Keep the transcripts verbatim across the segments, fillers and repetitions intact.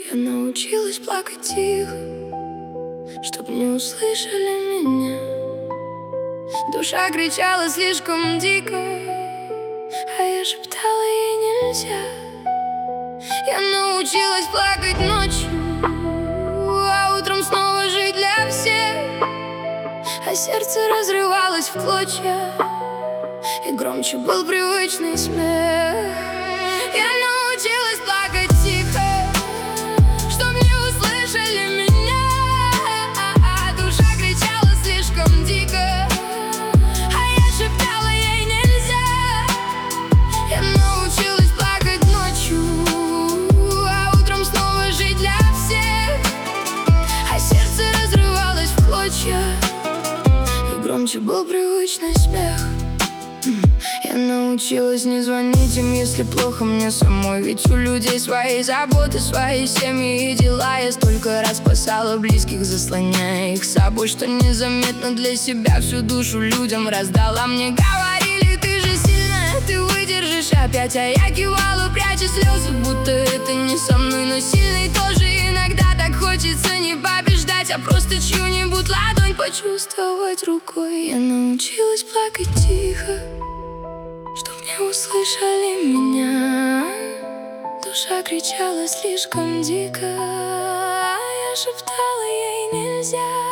Я научилась плакать тихо, чтоб не услышали меня. Душа кричала слишком дико, а я шептала ей нельзя. Я научилась плакать ночью, а утром снова жить для всех. А сердце разрывалось в клочья, и громче был привычный смех. Я научилась плакать тихо, чтоб не услышали меня. Душа кричала слишком дико, а я шептала ей нельзя. Я научилась плакать ночью, а утром снова жить для всех. А сердце разрывалось в клочья, и громче был привычный смех. Я научилась не звонить им, если плохо мне самой. Ведь у людей свои заботы, свои семьи и дела. Я столько раз спасала близких, заслоняя их собой, что незаметно для себя всю душу людям раздала. Мне говорили: ты же сильная, ты выдержишь опять. А я кивала, пряча слезы, будто это не со мной. Но сильный тоже иногда так хочется не побеждать, а просто чью-нибудь ладонь почувствовать рукой. Я научилась плакать тихо, чтоб не услышали меня. Душа кричала слишком дико, а я шептала ей нельзя.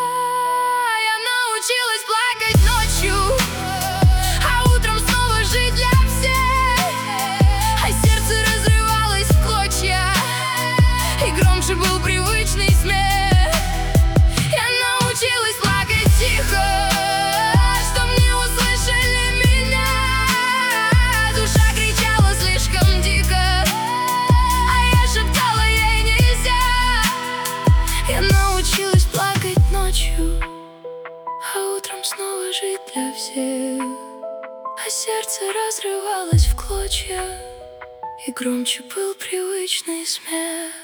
Я научилась плакать ночью, а утром снова жить для всех. А сердце разрывалось в клочья, и громче был привычный смех. Я научилась плакать тихо, чтоб не услышали меня. Душа кричала слишком дико, а я шептала ей нельзя. Я научилась плакать ночью, а утром снова жить для всех. А сердце разрывалось в клочья, и громче был привычный смех.